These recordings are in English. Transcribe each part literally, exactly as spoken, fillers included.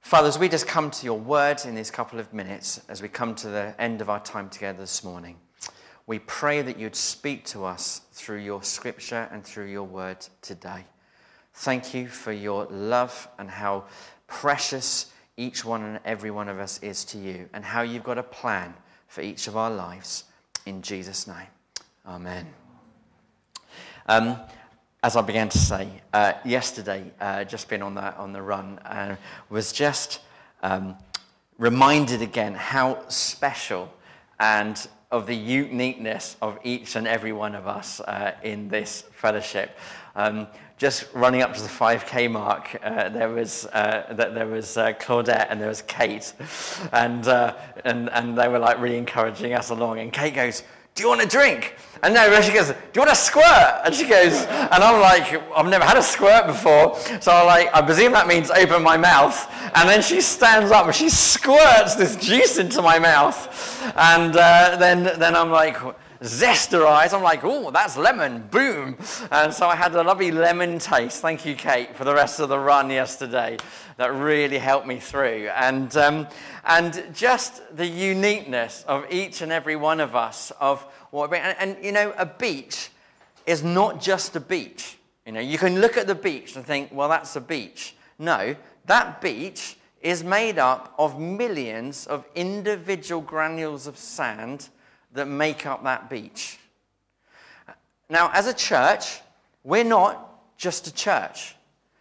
Father, as we just come to your word in these couple of minutes, as we come to the end of our time together this morning, we pray that you'd speak to us through your scripture and through your word today. Thank you for your love and how precious each one and every one of us is to you, and how you've got a plan for each of our lives. In Jesus' name, amen. Um, as I began to say, uh, yesterday, uh, just been on the, on the run, and uh, was just um, reminded again how special and of the uniqueness of each and every one of us uh, in this fellowship. Um, just running up to the five K mark, uh, there was uh, there was uh, Claudette and there was Kate, and uh, and and they were like really encouraging us along. And Kate goes, "Do you want a drink?" And no, she goes, "Do you want a squirt?" And she goes, and I'm like, "I've never had a squirt before," so I'm like, I presume that means open my mouth. And then she stands up and she squirts this juice into my mouth, and uh, then then I'm like, zesterize. I'm like, oh, that's lemon, boom. And so I had a lovely lemon taste. Thank you, Kate, for the rest of the run yesterday. That really helped me through. And um, and just the uniqueness of each and every one of us. Of what, and, and you know, a beach is not just a beach. You know, you can look at the beach and think, well, that's a beach. No, that beach is made up of millions of individual granules of sand that make up that beach. Now, as a church, we're not just a church.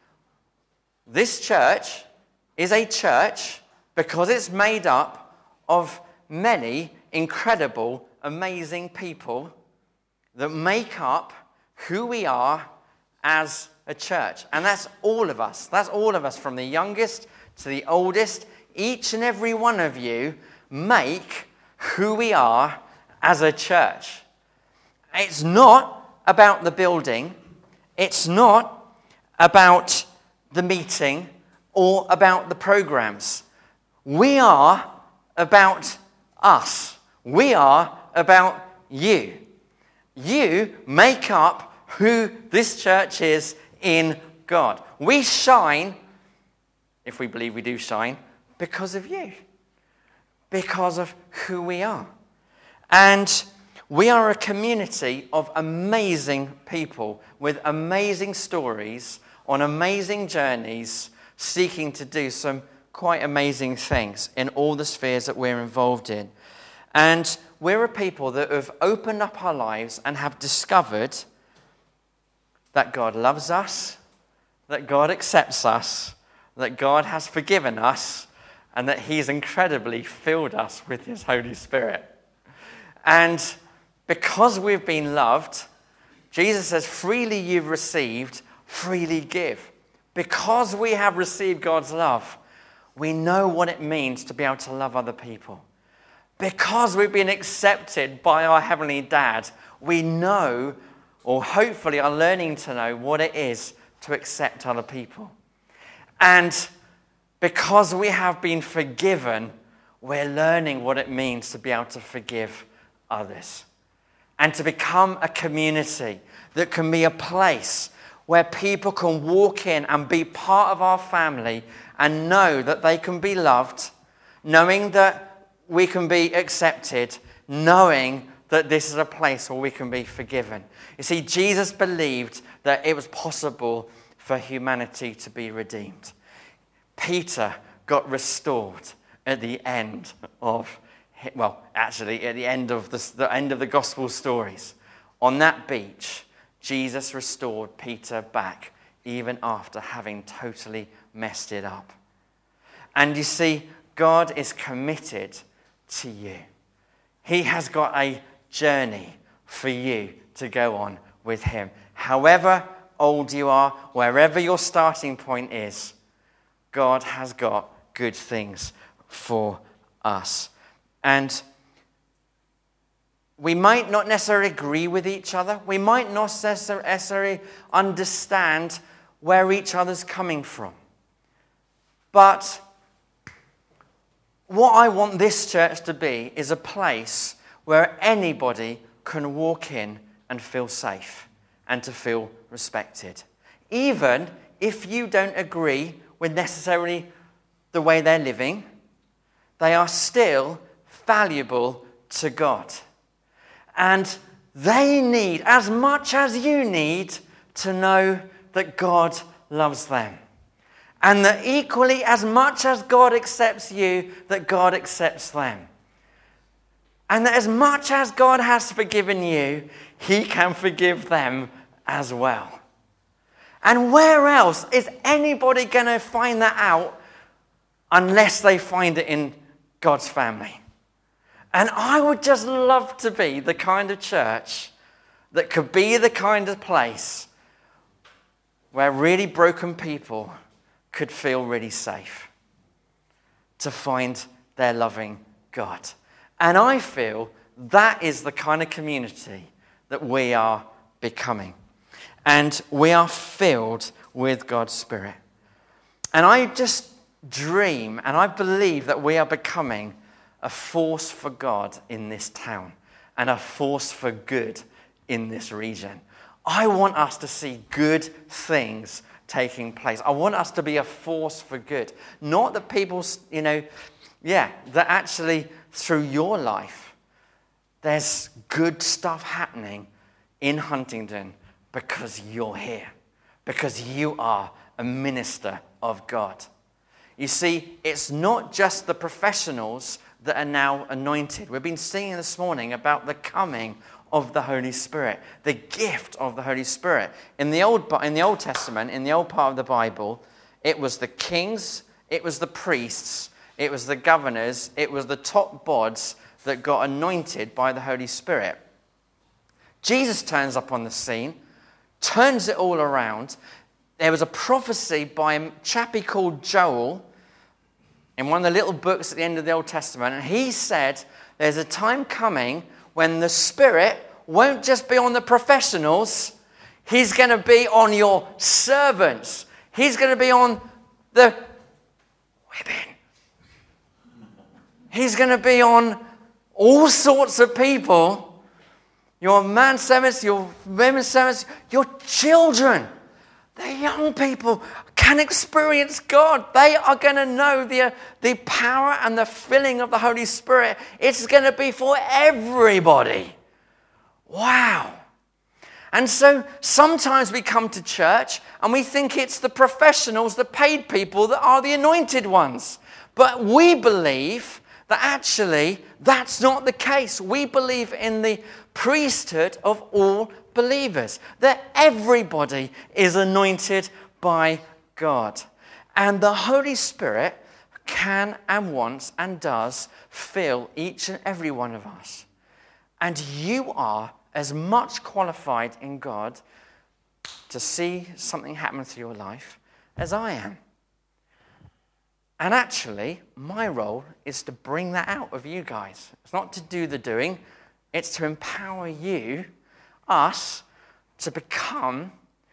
This church is a church because it's made up of many incredible, amazing people that make up who we are as a church. And that's all of us. That's all of us, from the youngest to the oldest. Each and every one of you make who we are as a church. It's not about the building. It's not about the meeting or about the programs. We are about us. We are about you. You make up who this church is in God. We shine, if we believe we do shine, because of you. Because of who we are. And we are a community of amazing people with amazing stories on amazing journeys, seeking to do some quite amazing things in all the spheres that we're involved in. And we're a people that have opened up our lives and have discovered that God loves us, that God accepts us, that God has forgiven us, and that He's incredibly filled us with His Holy Spirit. And because we've been loved, Jesus says, freely you've received, freely give. Because we have received God's love, we know what it means to be able to love other people. Because we've been accepted by our Heavenly Dad, we know, or hopefully are learning to know, what it is to accept other people. And because we have been forgiven, we're learning what it means to be able to forgive others. And to become a community that can be a place where people can walk in and be part of our family and know that they can be loved, knowing that we can be accepted, knowing that this is a place where we can be forgiven. You see, Jesus believed that it was possible for humanity to be redeemed. Peter got restored at the end of, well, actually at the end of the, the end of the gospel stories. On that beach, Jesus restored Peter back, even after having totally messed it up. And you see, God is committed to you. He has got a journey for you to go on with Him. However old you are, wherever your starting point is, God has got good things for us. And we might not necessarily agree with each other. We might not necessarily understand where each other's coming from. But what I want this church to be is a place where anybody can walk in and feel safe and to feel respected. Even if you don't agree with necessarily the way they're living, they are still valuable to God. And they need, as much as you need, to know that God loves them. And that equally, as much as God accepts you, that God accepts them. And that as much as God has forgiven you, he can forgive them as well. And where else is anybody going to find that out unless they find it in God's family? And I would just love to be the kind of church that could be the kind of place where really broken people could feel really safe to find their loving God. And I feel that is the kind of community that we are becoming. And we are filled with God's Spirit. And I just dream and I believe that we are becoming a force for God in this town and a force for good in this region. I want us to see good things taking place. I want us to be a force for good. Not that people, you know, yeah, that actually through your life, there's good stuff happening in Huntingdon because you're here, because you are a minister of God. You see, it's not just the professionals that are now anointed. We've been singing this morning about the coming of the Holy Spirit, the gift of the Holy Spirit. In the Old, in the Old Testament, in the old part of the Bible, it was the kings, it was the priests, it was the governors, it was the top bods that got anointed by the Holy Spirit. Jesus turns up on the scene, turns it all around. There was a prophecy by a chappie called Joel in one of the little books at the end of the Old Testament, and he said there's a time coming when the Spirit won't just be on the professionals, he's going to be on your servants. He's going to be on the women. He's going to be on all sorts of people. Your man servants, your women servants, your children, the young people can experience God. They are going to know the, the power and the filling of the Holy Spirit. It's going to be for everybody. Wow. And so sometimes we come to church and we think it's the professionals, the paid people that are the anointed ones. But we believe that actually that's not the case. We believe in the priesthood of all believers, that everybody is anointed by God. And the Holy Spirit can and wants and does fill each and every one of us. And you are as much qualified in God to see something happen through your life as I am. And actually, my role is to bring that out of you guys. It's not to do the doing. It's to empower you, us, to become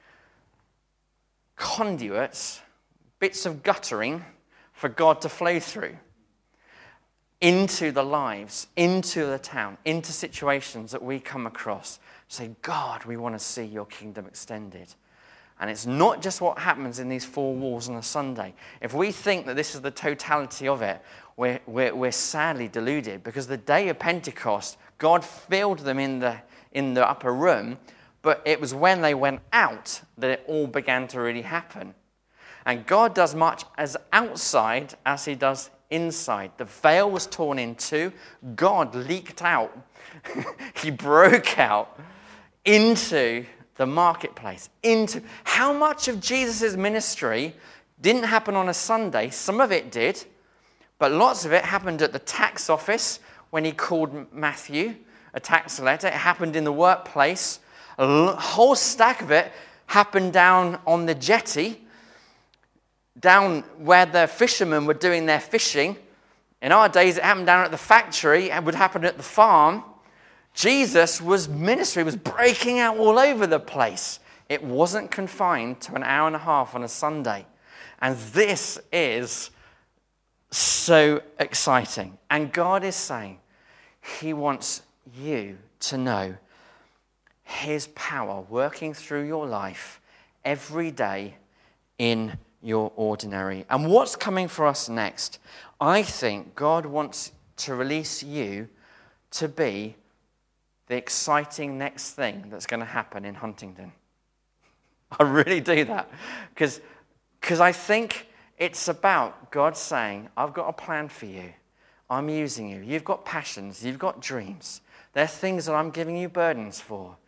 conduits, bits of guttering for God to flow through into the lives, into the town, into situations that we come across. Say, God, we want to see your kingdom extended. And it's not just what happens in these four walls on a Sunday. If we think that this is the totality of it, we're, we're, we're sadly deluded, because the day of Pentecost, God filled them in the, in the upper room, but it was when they went out that it all began to really happen. And God does much as outside as he does inside. The veil was torn in two. God leaked out. He broke out into the marketplace. Into how much of Jesus' ministry didn't happen on a Sunday? Some of it did, but lots of it happened at the tax office when he called Matthew a tax collector. It happened in the workplace. A whole stack of it happened down on the jetty, down where the fishermen were doing their fishing. In our days, it happened down at the factory and would happen at the farm. Jesus' was ministry was breaking out all over the place. It wasn't confined to an hour and a half on a Sunday. And this is so exciting. And God is saying he wants you to know his power working through your life every day in your ordinary. And what's coming for us next? I think God wants to release you to be the exciting next thing that's going to happen in Huntingdon. I really do that. Because because I think it's about God saying, I've got a plan for you. I'm using you. You've got passions. You've got dreams. They're things that I'm giving you burdens for.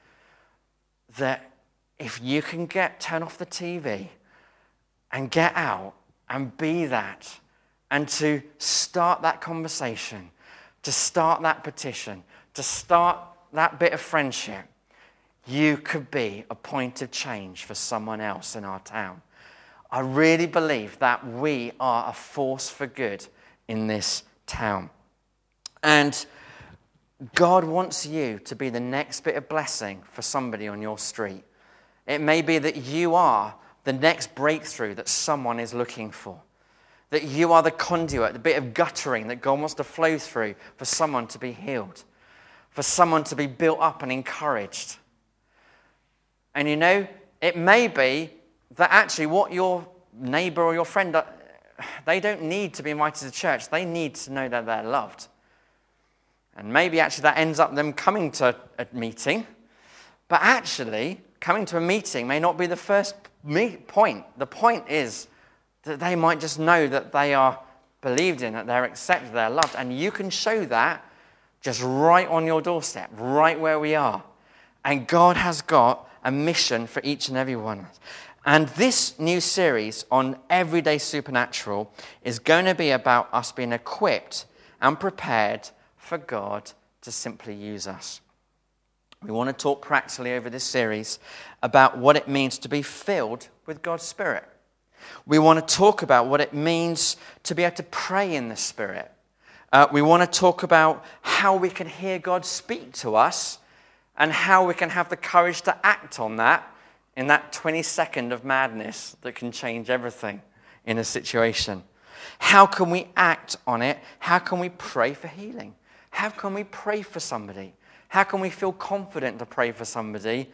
That if you can get turn off the T V and get out and be that, and to start that conversation, to start that petition, to start that bit of friendship, you could be a point of change for someone else in our town. I really believe that we are a force for good in this town. And God wants you to be the next bit of blessing for somebody on your street. It may be that you are the next breakthrough that someone is looking for. That you are the conduit, the bit of guttering that God wants to flow through for someone to be healed. For someone to be built up and encouraged. And you know, it may be that actually what your neighbor or your friend, they don't need to be invited to church. They need to know that they're loved. And maybe actually that ends up them coming to a meeting. But actually, coming to a meeting may not be the first point. The point is that they might just know that they are believed in, that they're accepted, they're loved. And you can show that just right on your doorstep, right where we are. And God has got a mission for each and every one. And this new series on Everyday Supernatural is going to be about us being equipped and prepared for God to simply use us. We want to talk practically over this series about what it means to be filled with God's Spirit. We want to talk about what it means to be able to pray in the Spirit. Uh, we want to talk about how we can hear God speak to us and how we can have the courage to act on that in that twenty second of madness that can change everything in a situation. How can we act on it? How can we pray for healing? How can we pray for somebody? How can we feel confident to pray for somebody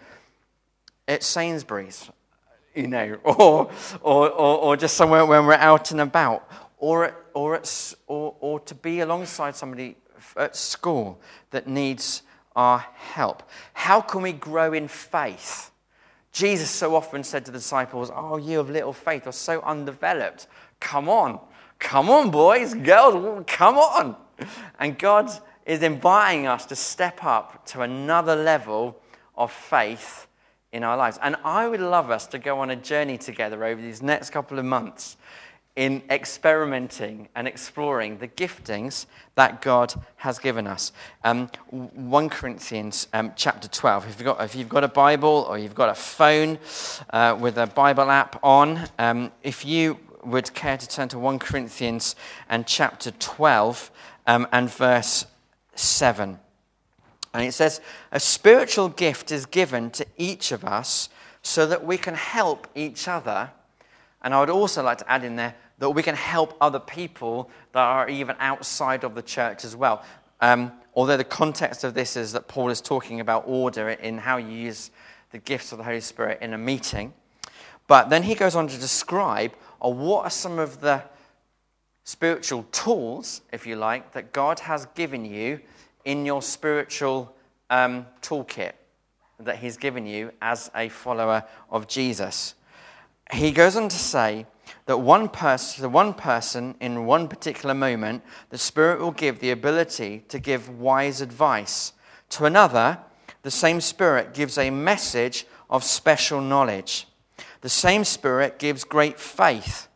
at Sainsbury's, you know, or or or, or just somewhere when we're out and about, or at, or at, or or to be alongside somebody at school that needs our help? How can we grow in faith? Jesus so often said to the disciples, "Oh, you of little faith, are so undeveloped. Come on, come on, boys, girls, come on!" And God is inviting us to step up to another level of faith in our lives. And I would love us to go on a journey together over these next couple of months in experimenting and exploring the giftings that God has given us. Um, First Corinthians um, chapter twelve. If you've, got, if you've got a Bible or you've got a phone uh, with a Bible app on, um, if you would care to turn to First Corinthians and chapter twelve um, and verse seven. And it says, a spiritual gift is given to each of us so that we can help each other. And I would also like to add in there that we can help other people that are even outside of the church as well. Um, although the context of this is that Paul is talking about order in how you use the gifts of the Holy Spirit in a meeting. But then he goes on to describe uh, what are some of the spiritual tools, if you like, that God has given you in your spiritual um, toolkit that he's given you as a follower of Jesus. He goes on to say that one person, the one person in one particular moment, the Spirit will give the ability to give wise advice. To another, the same Spirit gives a message of special knowledge. The same Spirit gives great faith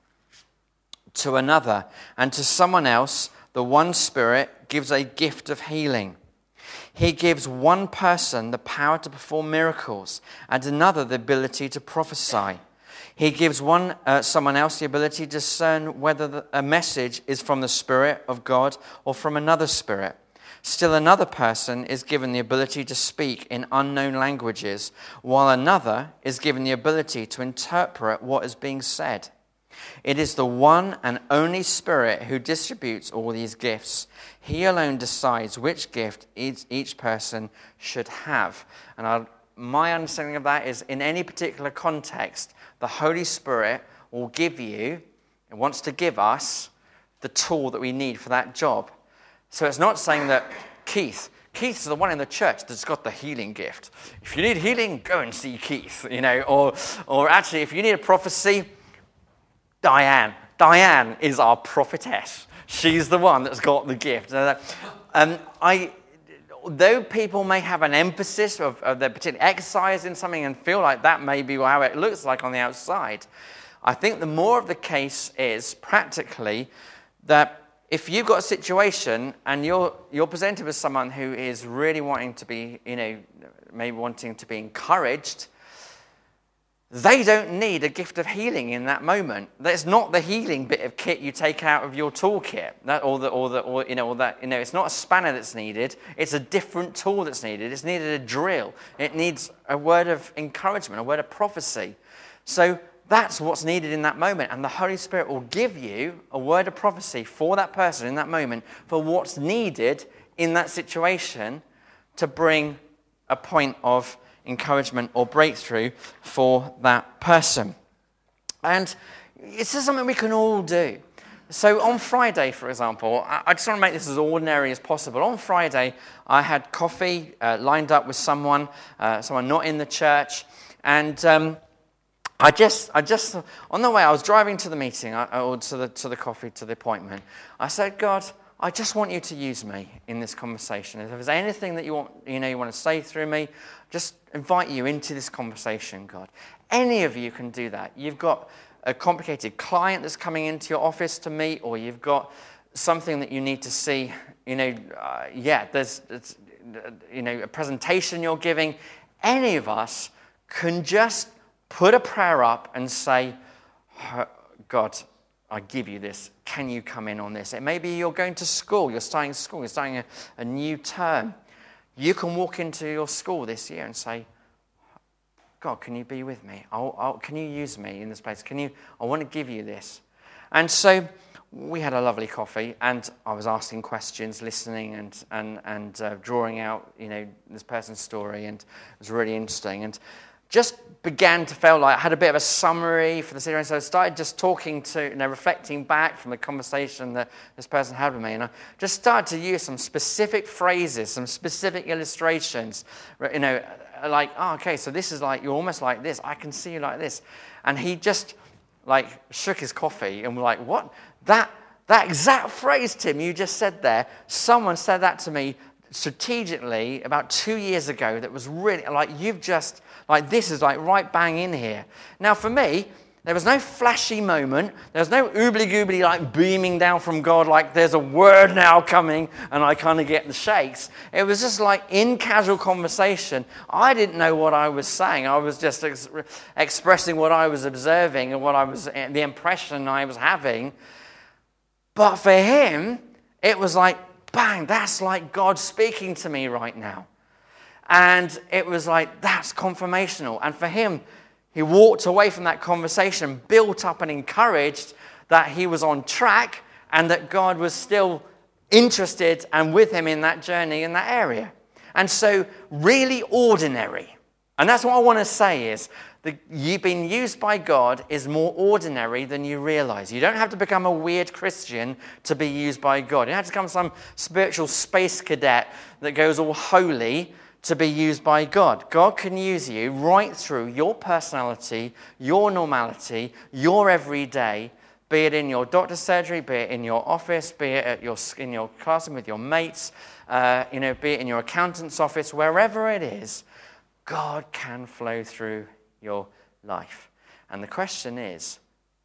to another, and to someone else, the one Spirit gives a gift of healing. He gives one person the power to perform miracles, and another the ability to prophesy. He gives one uh, someone else the ability to discern whether the, a message is from the Spirit of God or from another spirit. Still another person is given the ability to speak in unknown languages, while another is given the ability to interpret what is being said. It is the one and only Spirit who distributes all these gifts. He alone decides which gift each, each person should have. And I'll, my understanding of that is in any particular context, the Holy Spirit will give you, and wants to give us, the tool that we need for that job. So it's not saying that Keith, Keith's the one in the church that's got the healing gift. If you need healing, go and see Keith, you know, or or actually if you need a prophecy, Diane. Diane is our prophetess. She's the one that's got the gift. Um, I, though people may have an emphasis of, of their particular exercise in something and feel like that may be how it looks like on the outside, I think the more of the case is practically that if you've got a situation and you're you're presented with someone who is really wanting to be, you know, maybe wanting to be encouraged, they don't need a gift of healing in that moment. That's not the healing bit of kit you take out of your toolkit, that, or the, or the, or you know, or that you know. It's not a spanner that's needed. It's a different tool that's needed. It's needed a drill. It needs a word of encouragement, a word of prophecy. So that's what's needed in that moment, and the Holy Spirit will give you a word of prophecy for that person in that moment for what's needed in that situation to bring a point of encouragement or breakthrough for that person. And it's just something we can all do. So on Friday, for example, I just want to make this as ordinary as possible. On Friday, I had coffee uh, lined up with someone, uh, someone not in the church, and um, I just, I just, on the way, I was driving to the meeting, or to the to the coffee, to the appointment. I said, God, I just want you to use me in this conversation. If there's anything that you want, you know, you want to say through me, just invite you into this conversation, God. Any of you can do that. You've got a complicated client that's coming into your office to meet, or you've got something that you need to see, you know, uh, yeah, there's, it's, you know, a presentation you're giving. Any of us can just put a prayer up and say, God, I give you this. Can you come in on this? It may be you're going to school. You're starting school. You're starting a, a new term. You can walk into your school this year and say, God, can you be with me? I'll, I'll, can you use me in this place? Can you? I want to give you this. And so we had a lovely coffee, and I was asking questions, listening, and and and uh, drawing out, you know, this person's story, and it was really interesting. And just began to feel like I had a bit of a summary for the series. So I started just talking to, you know, reflecting back from the conversation that this person had with me. And I just started to use some specific phrases, some specific illustrations, you know, like, oh, okay, so this is like, you're almost like this. I can see you like this. And he just, like, shook his coffee and was like, what? That, that exact phrase, Tim, you just said there, someone said that to me strategically about two years ago that was really, like, you've just, like, this is like right bang in here. Now for me, there was no flashy moment. There was no oobly-goobly like beaming down from God like there's a word now coming and I kind of get the shakes. It was just like in casual conversation. I didn't know what I was saying. I was just ex- expressing what I was observing and what I was, the impression I was having. But for him, it was like, bang, that's like God speaking to me right now. And it was like, that's confirmational. And for him, he walked away from that conversation, built up and encouraged that he was on track and that God was still interested and with him in that journey in that area. And so really ordinary. And that's what I want to say is that you being used by God is more ordinary than you realize. You don't have to become a weird Christian to be used by God. You don't have to become some spiritual space cadet that goes all holy to be used by God. God can use you right through your personality, your normality, your everyday, be it in your doctor's surgery, be it in your office, be it at your, in your classroom with your mates, uh, you know, be it in your accountant's office, wherever it is, God can flow through your life. And the question is,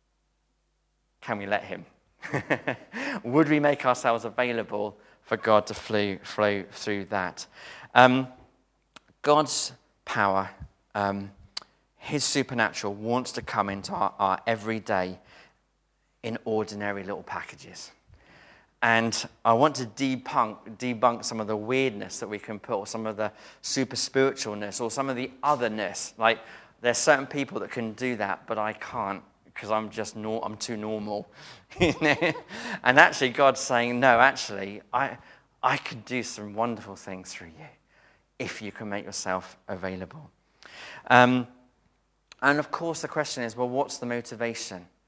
can we let him? Would we make ourselves available for God to flow, flow through that? Um, God's power, um, his supernatural, wants to come into our, our everyday in ordinary little packages. And I want to debunk, debunk some of the weirdness that we can put, or some of the super spiritualness, or some of the otherness. Like, there's certain people that can do that, but I can't because I'm just no, I'm too normal. You know? And actually, God's saying, no, actually, I I can do some wonderful things through you if you can make yourself available. Um, and of course, the question is, well, what's the motivation?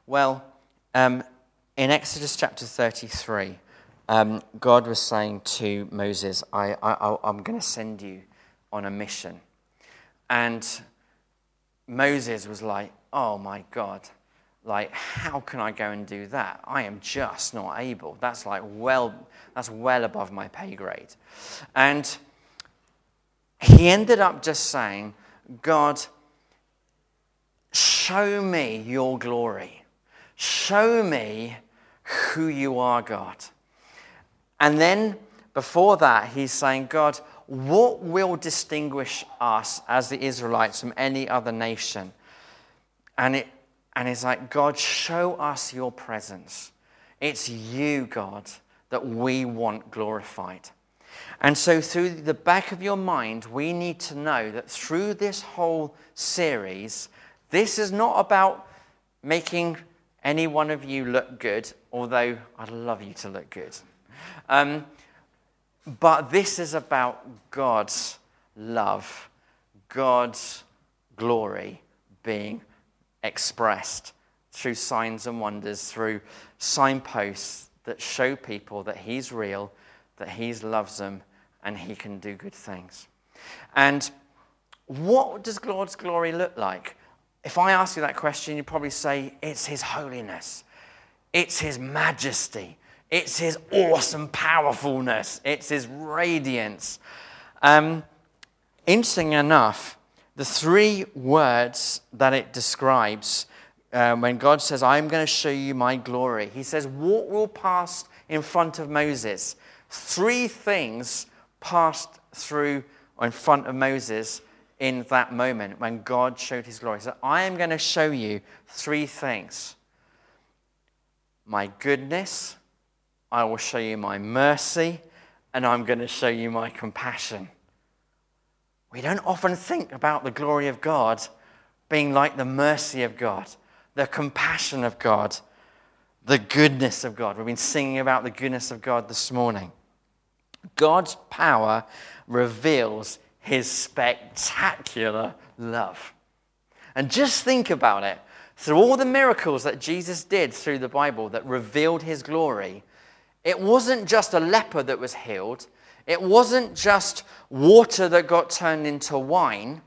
Well, um, in Exodus chapter thirty-three, um, God was saying to Moses, I, I, I'm going to send you on a mission. And Moses was like, oh my God, like, how can I go and do that? I am just not able. That's like well, that's well above my pay grade. And he ended up just saying, God, show me your glory. Show me who you are, God. And then before that, he's saying, God, what will distinguish us as the Israelites from any other nation? And it and it's like, God, show us your presence. It's you, God, that we want glorified. And so through the back of your mind, we need to know that through this whole series, this is not about making any one of you look good, although I'd love you to look good. Um, but this is about God's love, God's glory being expressed through signs and wonders, through signposts that show people that he's real, that he loves them, and he can do good things. And what does God's glory look like? If I ask you that question, you'd probably say it's his holiness. It's his majesty. It's his awesome powerfulness. It's his radiance. Um, interesting enough, the three words that it describes um, when God says, I'm going to show you my glory. He says, what will pass in front of Moses? Three things passed through or in front of Moses in that moment when God showed his glory. He said, I am going to show you three things. My goodness, I will show you my mercy, and I'm going to show you my compassion. We don't often think about the glory of God being like the mercy of God, the compassion of God, the goodness of God. We've been singing about the goodness of God this morning. God's power reveals his spectacular love. And just think about it. Through all the miracles that Jesus did through the Bible that revealed his glory, it wasn't just a leper that was healed. It wasn't just water that got turned into wine.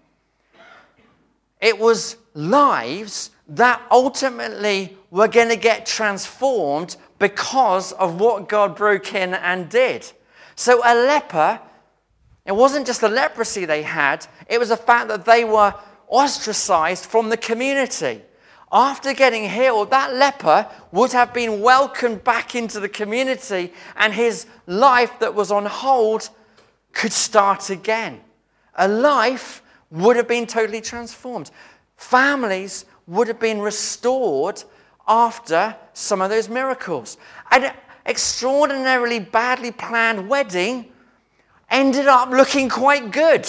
It was lives that ultimately were going to get transformed because of what God broke in and did. So a leper, it wasn't just the leprosy they had, it was the fact that they were ostracized from the community. After getting healed, that leper would have been welcomed back into the community, and his life that was on hold could start again. A life would have been totally transformed. Families would have been restored after some of those miracles. An extraordinarily badly planned wedding ended up looking quite good.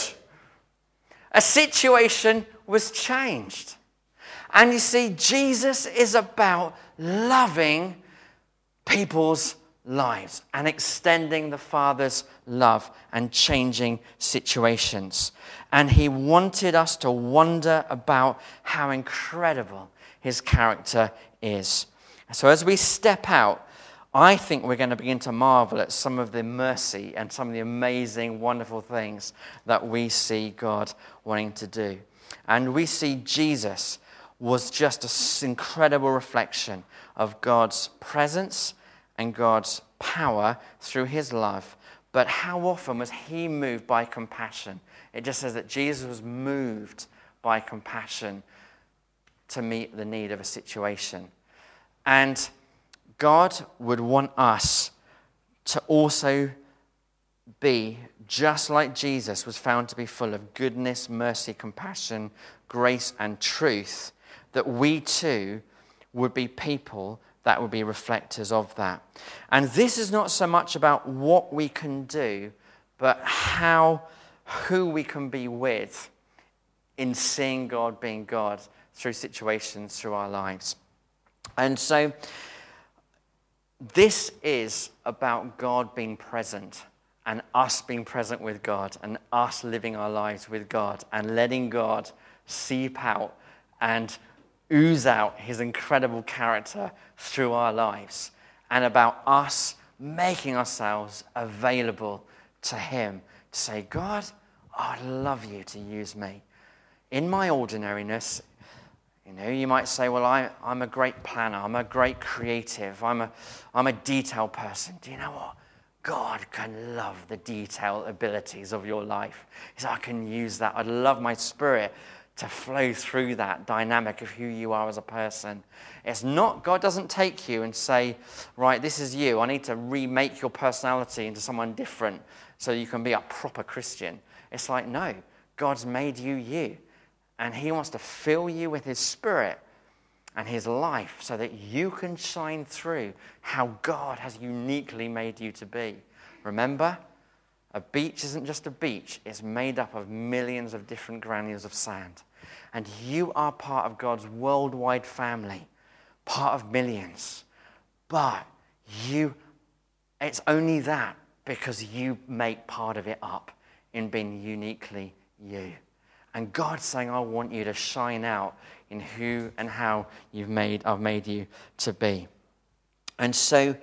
A situation was changed. And you see, Jesus is about loving people's lives and extending the Father's love and changing situations. And he wanted us to wonder about how incredible his character is. So as we step out, I think we're going to begin to marvel at some of the mercy and some of the amazing, wonderful things that we see God wanting to do. And we see Jesus was just an incredible reflection of God's presence and God's power through his love. But how often was he moved by compassion? It just says that Jesus was moved by compassion to meet the need of a situation. And God would want us to also be just like Jesus was found to be full of goodness, mercy, compassion, grace, and truth, that we too would be people that would be reflectors of that. And this is not so much about what we can do, but how, who we can be with in seeing God being God through situations, through our lives. And so this is about God being present and us being present with God and us living our lives with God and letting God seep out and ooze out his incredible character through our lives, and about us making ourselves available to him to say, God, I'd love you to use me. In my ordinariness, you know, you might say, well, I, I'm a great planner, I'm a great creative, I'm a, I'm a detail person. Do you know what? God can love the detail abilities of your life. He said, I can use that. I'd love my spirit to flow through that dynamic of who you are as a person. It's not, God doesn't take you and say, right, this is you. I need to remake your personality into someone different so you can be a proper Christian. It's like, no, God's made you you. And he wants to fill you with his spirit and his life so that you can shine through how God has uniquely made you to be. Remember, a beach isn't just a beach. It's made up of millions of different granules of sand. And you are part of God's worldwide family, part of millions. But you, it's only that because you make part of it up in being uniquely you. And God's saying, I want you to shine out in who and how you've made, I've made you to be. And so,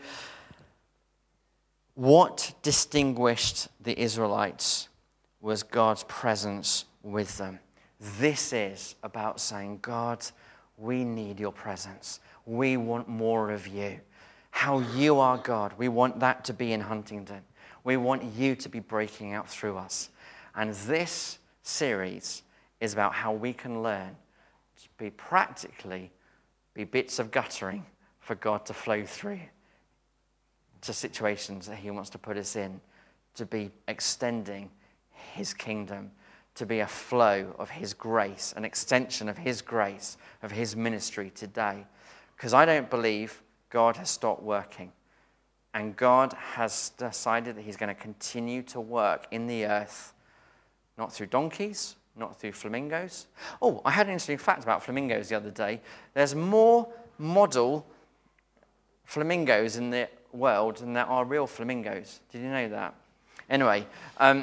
what distinguished the Israelites was God's presence with them. This is about saying, God, we need your presence. We want more of you. How you are God, we want that to be in Huntingdon. We want you to be breaking out through us. And this series is about how we can learn to be practically, be bits of guttering for God to flow through to situations that he wants to put us in, to be extending his kingdom, to be a flow of his grace, an extension of his grace, of his ministry today. Because I don't believe God has stopped working. And God has decided that he's going to continue to work in the earth, not through donkeys, not through flamingos. Oh, I had an interesting fact about flamingos the other day. There's more model flamingos in the world than there are real flamingos. Did you know that? Anyway, um,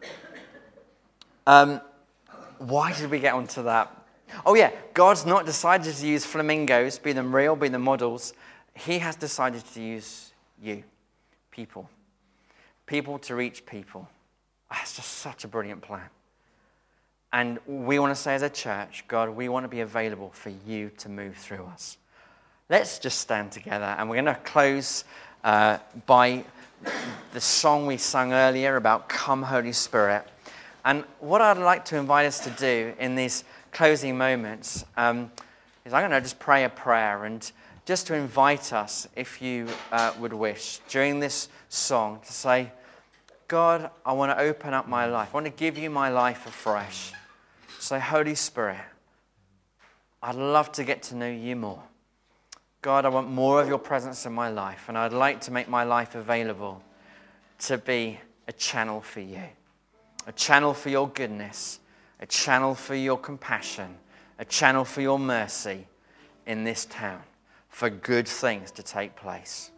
um, why did we get onto that? Oh yeah, God's not decided to use flamingos, be them real, be them models. He has decided to use you, people. People to reach people. That's just such a brilliant plan. And we want to say as a church, God, we want to be available for you to move through us. Let's just stand together, and we're going to close uh, by the song we sung earlier about Come Holy Spirit. And what I'd like to invite us to do in these closing moments um, is I'm going to just pray a prayer, and just to invite us, if you uh, would wish, during this song to say, God, I want to open up my life. I want to give you my life afresh. Say, Holy Spirit, I'd love to get to know you more. God, I want more of your presence in my life, and I'd like to make my life available to be a channel for you, a channel for your goodness, a channel for your compassion, a channel for your mercy in this town, for good things to take place.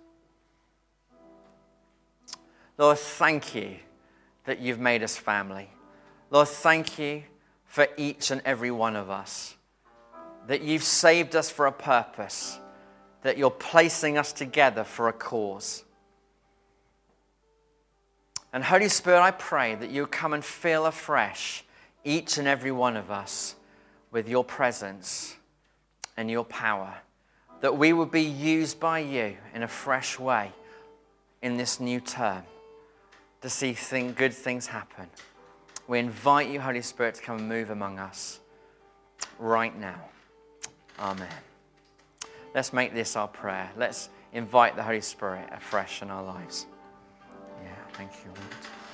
Lord, thank you that you've made us family. Lord, thank you for each and every one of us, that you've saved us for a purpose, that you're placing us together for a cause. And Holy Spirit, I pray that you'll come and fill afresh each and every one of us with your presence and your power, that we will be used by you in a fresh way in this new term to see thing, good things happen. We invite you, Holy Spirit, to come and move among us right now. Amen. Let's make this our prayer. Let's invite the Holy Spirit afresh in our lives. Yeah, thank you, Lord.